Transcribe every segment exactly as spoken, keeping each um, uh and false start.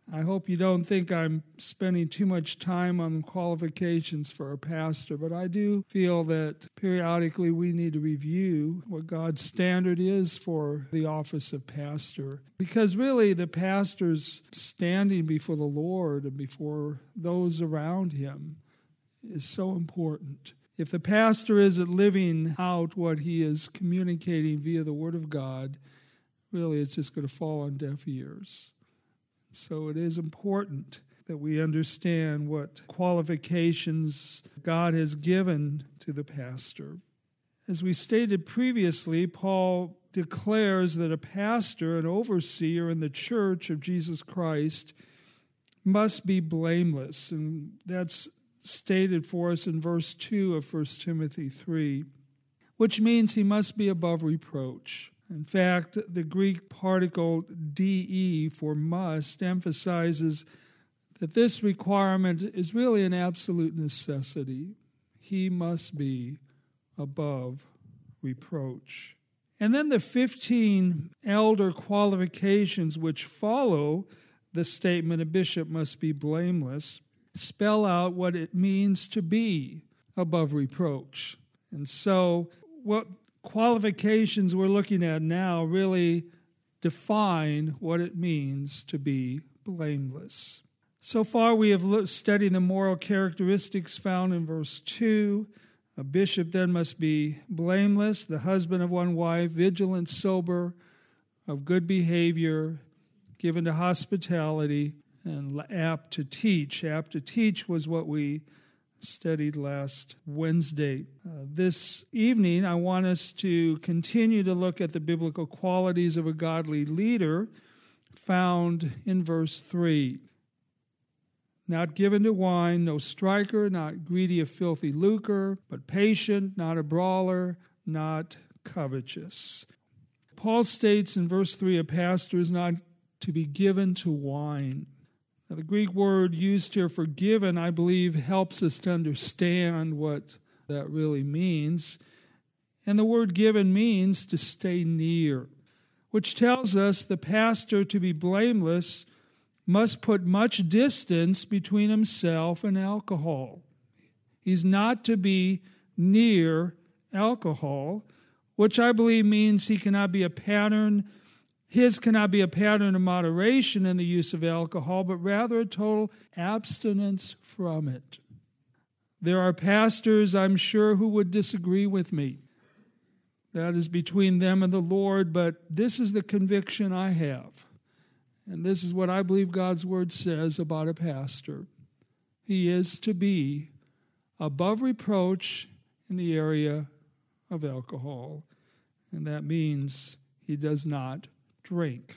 I hope you don't think I'm spending too much time on qualifications for a pastor, but I do feel that periodically we need to review what God's standard is for the office of pastor. Because really the pastor's standing before the Lord and before those around him is so important. If the pastor isn't living out what he is communicating via the Word of God, really it's just going to fall on deaf ears. So it is important that we understand what qualifications God has given to the pastor. As we stated previously, Paul declares that a pastor, an overseer in the church of Jesus Christ, must be blameless. And that's stated for us in verse two of First Timothy three, which means he must be above reproach. In fact, the Greek particle de for must emphasizes that this requirement is really an absolute necessity. He must be above reproach. And then the fifteen elder qualifications which follow the statement a bishop must be blameless spell out what it means to be above reproach. And so what qualifications we're looking at now really define what it means to be blameless. So far we have studied the moral characteristics found in verse two. A bishop then must be blameless, the husband of one wife, vigilant, sober, of good behavior, given to hospitality, and apt to teach. Apt to teach was what we studied last Wednesday. Uh, this evening, I want us to continue to look at the biblical qualities of a godly leader found in verse three. Not given to wine, no striker, not greedy of filthy lucre, but patient, not a brawler, not covetous. Paul states in verse three, a pastor is not to be given to wine. Now, the Greek word used here for given, I believe, helps us to understand what that really means. And the word given means to stay near, which tells us the pastor, to be blameless, must put much distance between himself and alcohol. He's not to be near alcohol, which I believe means he cannot be a pattern His cannot be a pattern of moderation in the use of alcohol, but rather a total abstinence from it. There are pastors, I'm sure, who would disagree with me. That is between them and the Lord, but this is the conviction I have. And this is what I believe God's Word says about a pastor. He is to be above reproach in the area of alcohol. And that means he does not drink,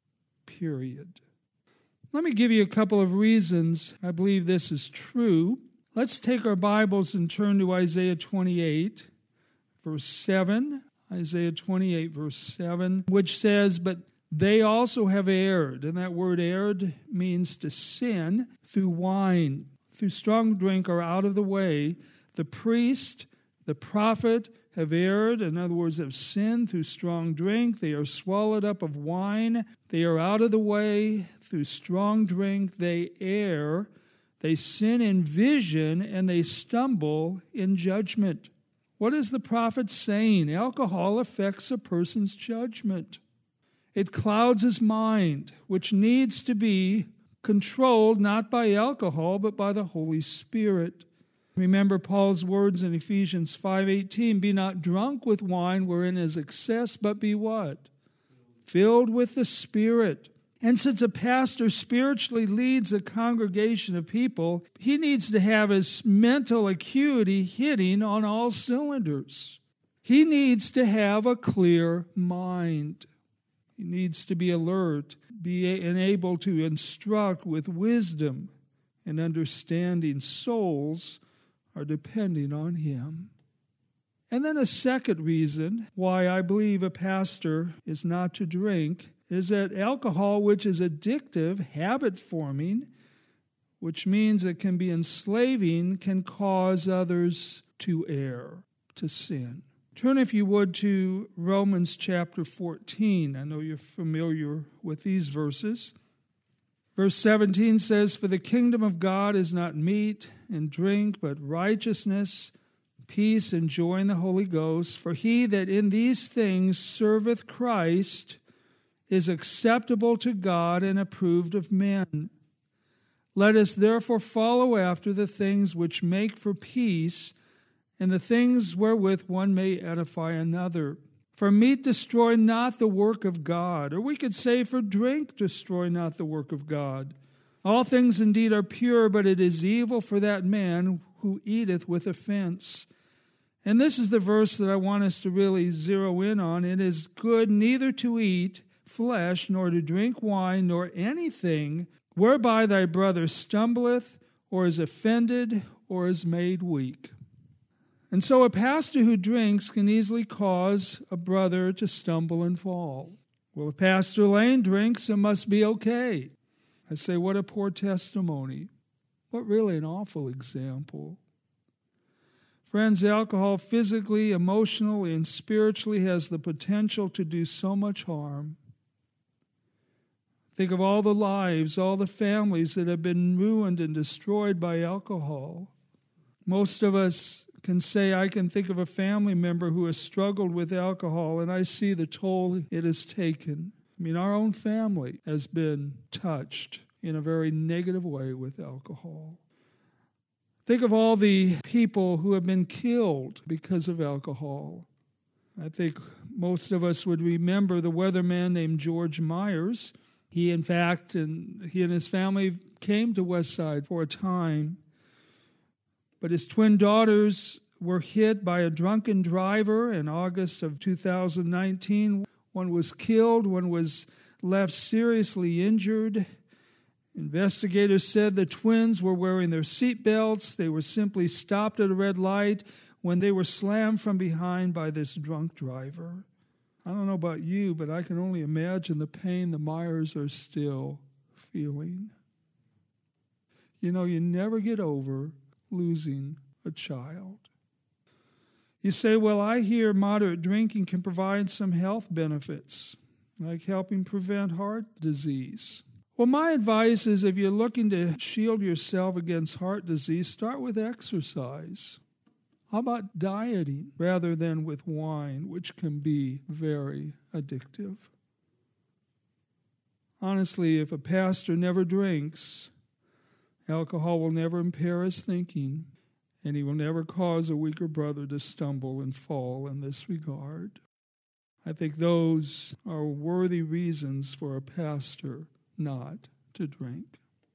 period. Let me give you a couple of reasons I believe this is true. Let's take our Bibles and turn to Isaiah twenty-eight, verse seven. Isaiah twenty-eight, verse seven, which says, but they also have erred. And that word erred means to sin through wine, through strong drink, are out of the way. The priest, the prophet, have erred, in other words, have sinned through strong drink. They are swallowed up of wine. They are out of the way through strong drink. They err. They sin in vision, and they stumble in judgment. What is the prophet saying? Alcohol affects a person's judgment. It clouds his mind, which needs to be controlled not by alcohol, but by the Holy Spirit. Remember Paul's words in Ephesians five eighteen, be not drunk with wine wherein is excess, but be what? Filled with the Spirit. And since a pastor spiritually leads a congregation of people, he needs to have his mental acuity hitting on all cylinders. He needs to have a clear mind. He needs to be alert, be able to instruct with wisdom and understanding. Souls are depending on him. And then a second reason why I believe a pastor is not to drink is that alcohol, which is addictive, habit-forming, which means it can be enslaving, can cause others to err, to sin. Turn, if you would, to Romans chapter fourteen. I know you're familiar with these verses. Verse seventeen says, "For the kingdom of God is not meat and drink, but righteousness, peace, and joy in the Holy Ghost. For he that in these things serveth Christ is acceptable to God and approved of men. Let us therefore follow after the things which make for peace, and the things wherewith one may edify another. For meat destroy not the work of God," or we could say, "For drink destroy not the work of God. All things indeed are pure, but it is evil for that man who eateth with offense." And this is the verse that I want us to really zero in on. "It is good neither to eat flesh, nor to drink wine, nor anything whereby thy brother stumbleth, or is offended, or is made weak." And so a pastor who drinks can easily cause a brother to stumble and fall. Well, if Pastor Lane drinks, it must be okay. I say, what a poor testimony. What really an awful example. Friends, alcohol physically, emotionally, and spiritually has the potential to do so much harm. Think of all the lives, all the families that have been ruined and destroyed by alcohol. Most of us can say, I can think of a family member who has struggled with alcohol, and I see the toll it has taken. I mean, our own family has been touched in a very negative way with alcohol. Think of all the people who have been killed because of alcohol. I think most of us would remember the weatherman named George Myers. He, in fact, and he and his family came to Westside for a time. But his twin daughters were hit by a drunken driver in August of two thousand nineteen. One was killed, one was left seriously injured. Investigators said the twins were wearing their seatbelts. They were simply stopped at a red light when they were slammed from behind by this drunk driver. I don't know about you, but I can only imagine the pain the Myers are still feeling. You know, you never get over losing a child. You say, well, I hear moderate drinking can provide some health benefits, like helping prevent heart disease. Well, my advice is if you're looking to shield yourself against heart disease, start with exercise. How about dieting rather than with wine, which can be very addictive? Honestly, if a pastor never drinks, alcohol will never impair his thinking, and he will never cause a weaker brother to stumble and fall in this regard. I think those are worthy reasons for a pastor not to drink.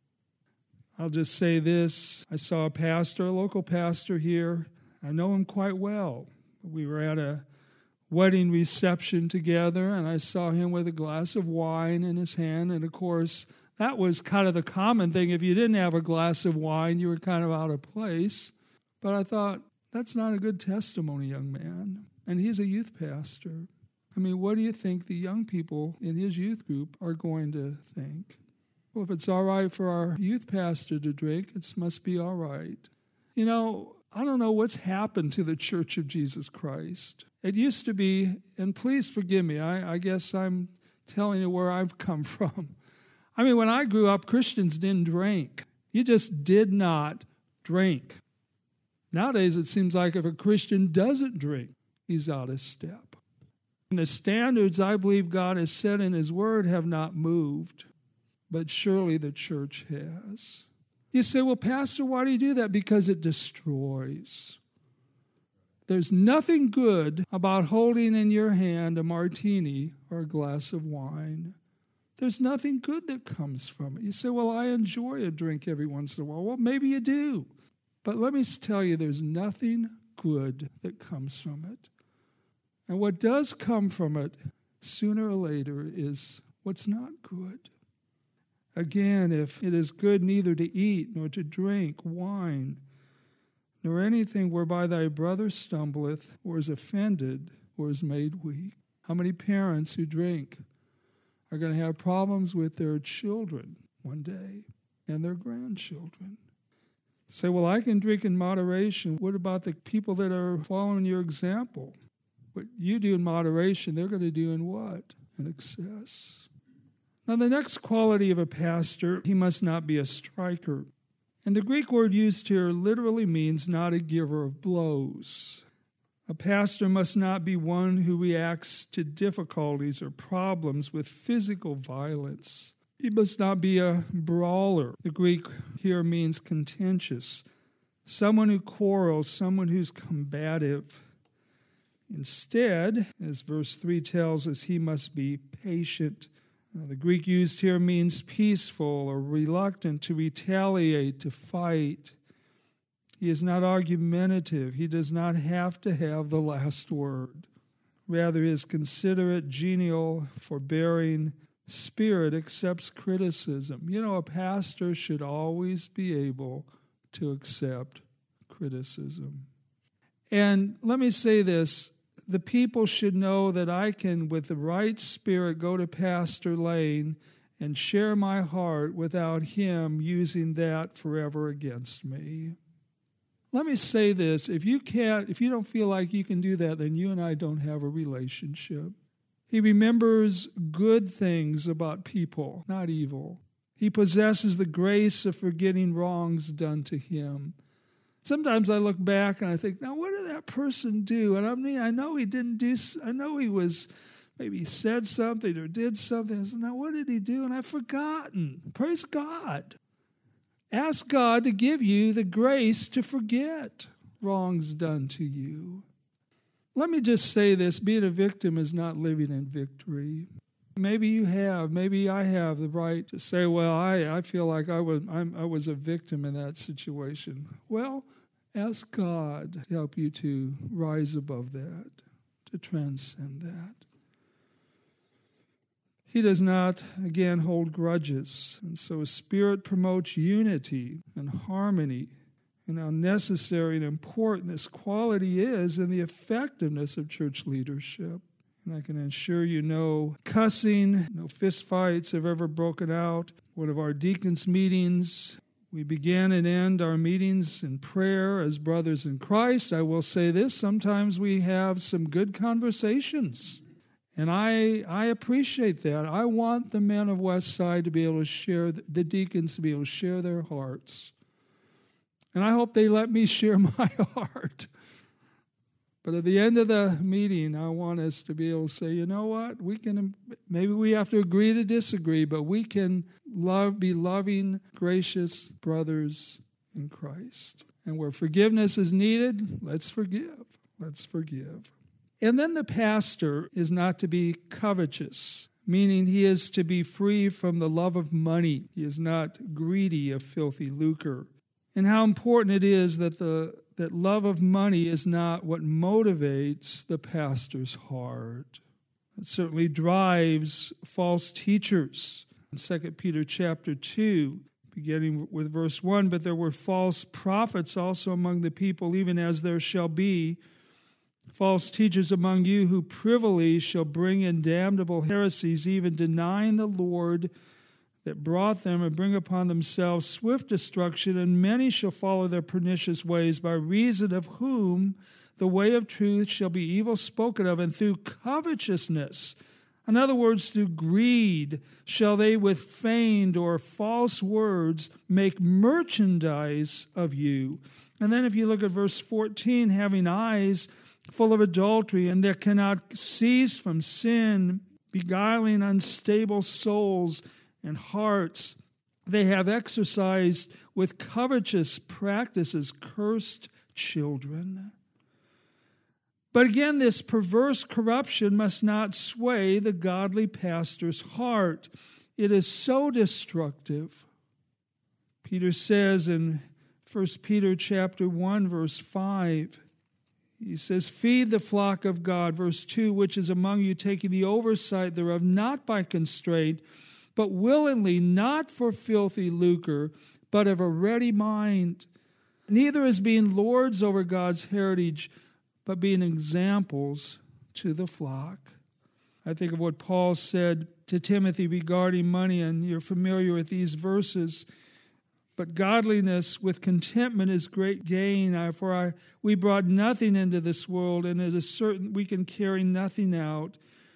I'll just say this. I saw a pastor, a local pastor here. I know him quite well. We were at a wedding reception together, and I saw him with a glass of wine in his hand. And, of course, that was kind of the common thing. If you didn't have a glass of wine, you were kind of out of place. But I thought, that's not a good testimony, young man. And he's a youth pastor. I mean, what do you think the young people in his youth group are going to think? Well, if it's all right for our youth pastor to drink, it must be all right. You know, I don't know what's happened to the Church of Jesus Christ. It used to be, and please forgive me, I, I guess I'm telling you where I've come from. I mean, when I grew up, Christians didn't drink. You just did not drink. Nowadays, it seems like if a Christian doesn't drink, he's out of step. And the standards I believe God has set in His Word have not moved, but surely the church has. You say, well, Pastor, why do you do that? Because it destroys. There's nothing good about holding in your hand a martini or a glass of wine. There's nothing good that comes from it. You say, well, I enjoy a drink every once in a while. Well, maybe you do. But let me tell you, there's nothing good that comes from it. And what does come from it, sooner or later, is what's not good. Again, if it is good neither to eat nor to drink wine, nor anything whereby thy brother stumbleth, or is offended, or is made weak. How many parents who drink are going to have problems with their children one day and their grandchildren? Say, well, I can drink in moderation. What about the people that are following your example? What you do in moderation, they're going to do in what? In excess. Now, the next quality of a pastor, he must not be a striker. And the Greek word used here literally means not a giver of blows. A pastor must not be one who reacts to difficulties or problems with physical violence. He must not be a brawler. The Greek here means contentious. Someone who quarrels, someone who's combative. Instead, as verse three tells us, he must be patient. Now, the Greek used here means peaceful or reluctant to retaliate, to fight. He is not argumentative. He does not have to have the last word. Rather, his considerate, genial, forbearing spirit accepts criticism. You know, a pastor should always be able to accept criticism. And let me say this, the people should know that I can, with the right spirit, go to Pastor Lane and share my heart without him using that forever against me. Let me say this, if you can't, if you don't feel like you can do that, then you and I don't have a relationship. He remembers good things about people, not evil. He possesses the grace of forgetting wrongs done to him. Sometimes I look back and I think, now what did that person do? And I mean, I know he didn't do, I know he was, maybe he said something or did something. I said, now what did he do? And I've forgotten. Praise God. Ask God to give you the grace to forget wrongs done to you. Let me just say this, being a victim is not living in victory. Maybe you have, maybe I have the right to say, well, I, I feel like I was, I'm, I was a victim in that situation. Well, ask God to help you to rise above that, to transcend that. He does not, again, hold grudges. And so his spirit promotes unity and harmony, and how necessary and important this quality is in the effectiveness of church leadership. And I can assure you no cussing, no fist fights have ever broken out. One of our deacons' meetings, we begin and end our meetings in prayer as brothers in Christ. I will say this, sometimes we have some good conversations. And I I appreciate that. I want the men of Westside to be able to share, the deacons to be able to share their hearts. And I hope they let me share my heart. But at the end of the meeting, I want us to be able to say, you know what, we can, maybe we have to agree to disagree, but we can love, be loving, gracious brothers in Christ. And where forgiveness is needed, let's forgive. Let's forgive. And then the pastor is not to be covetous, meaning he is to be free from the love of money. He is not greedy of filthy lucre. And how important it is that the that love of money is not what motivates the pastor's heart. It certainly drives false teachers. In Second Peter chapter two, beginning with verse one, but there were false prophets also among the people, even as there shall be false teachers among you who privily shall bring in damnable heresies, even denying the Lord that brought them, and bring upon themselves swift destruction, and many shall follow their pernicious ways, by reason of whom the way of truth shall be evil spoken of, and through covetousness, in other words, through greed, shall they with feigned or false words make merchandise of you. And then if you look at verse fourteen, having eyes full of adultery, and that cannot cease from sin, beguiling unstable souls and hearts, they have exercised with covetous practices cursed children. But again, this perverse corruption must not sway the godly pastor's heart. It is so destructive. Peter says in First Peter chapter one, verse five, he says, feed the flock of God, verse two, which is among you, taking the oversight thereof, not by constraint, but willingly, not for filthy lucre, but of a ready mind, neither as being lords over God's heritage, but being examples to the flock. I think of what Paul said to Timothy regarding money, and you're familiar with these verses. But godliness with contentment is great gain. For I, we brought nothing into this world, and it is certain we can carry nothing out.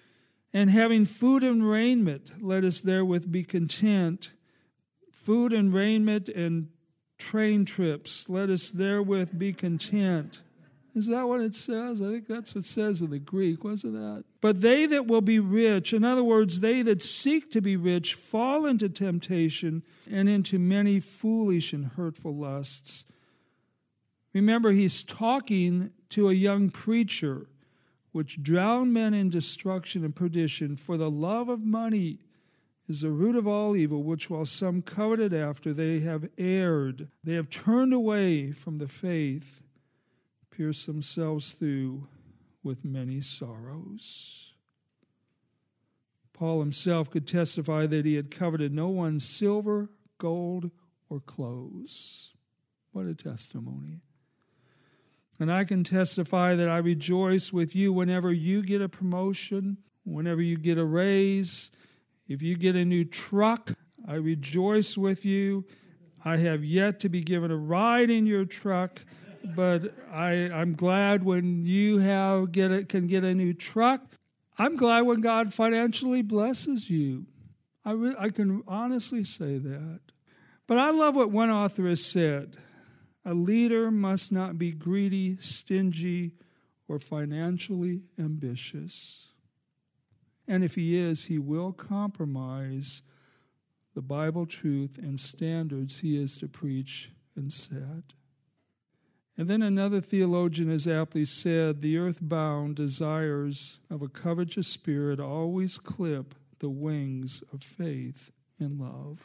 And having food and raiment, let us therewith be content. Food and raiment and train trips, let us therewith be content. Is that what it says? I think that's what it says in the Greek, wasn't that? But they that will be rich, in other words, they that seek to be rich, fall into temptation and into many foolish and hurtful lusts. Remember, he's talking to a young preacher, which drown men in destruction and perdition, for the love of money is the root of all evil, which while some coveted after, they have erred. They have turned away from the faith, pierced themselves through with many sorrows. Paul himself could testify that he had coveted no one's silver, gold, or clothes. What a testimony. And I can testify that I rejoice with you whenever you get a promotion, whenever you get a raise, if you get a new truck, I rejoice with you. I have yet to be given a ride in your truck, but I, I'm glad when you have get it, can get a new truck. I'm glad when God financially blesses you. I, re, I can honestly say that. But I love what one author has said. A leader must not be greedy, stingy, or financially ambitious. And if he is, he will compromise the Bible truth and standards he is to preach and set. And then another theologian has aptly said, the earthbound desires of a covetous spirit always clip the wings of faith and love.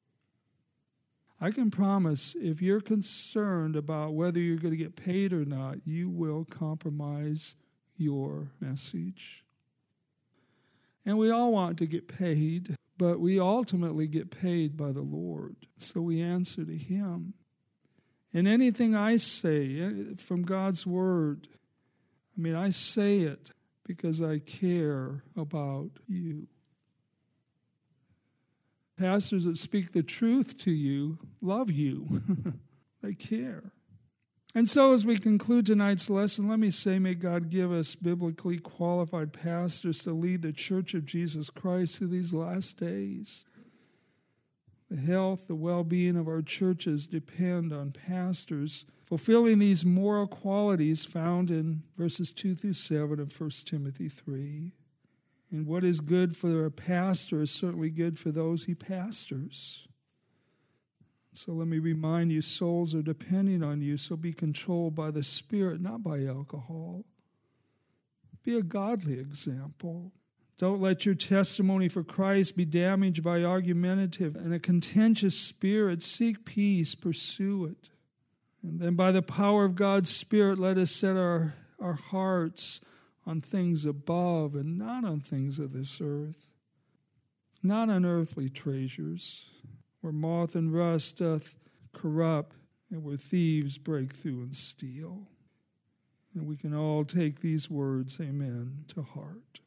I can promise if you're concerned about whether you're going to get paid or not, you will compromise your message. And we all want to get paid, but we ultimately get paid by the Lord. So we answer to him. And anything I say from God's word, I mean, I say it because I care about you. Pastors that speak the truth to you love you. They care. And so as we conclude tonight's lesson, let me say, may God give us biblically qualified pastors to lead the Church of Jesus Christ through these last days. The health, the well-being of our churches depend on pastors fulfilling these moral qualities found in verses two through seven of First Timothy three. And what is good for a pastor is certainly good for those he pastors. So let me remind you, souls are depending on you, so be controlled by the Spirit, not by alcohol. Be a godly example. Don't let your testimony for Christ be damaged by argumentative and a contentious spirit. Seek peace, pursue it. And then by the power of God's Spirit, let us set our, our hearts on things above and not on things of this earth, not on earthly treasures, where moth and rust doth corrupt and where thieves break through and steal. And we can all take these words, amen, to heart.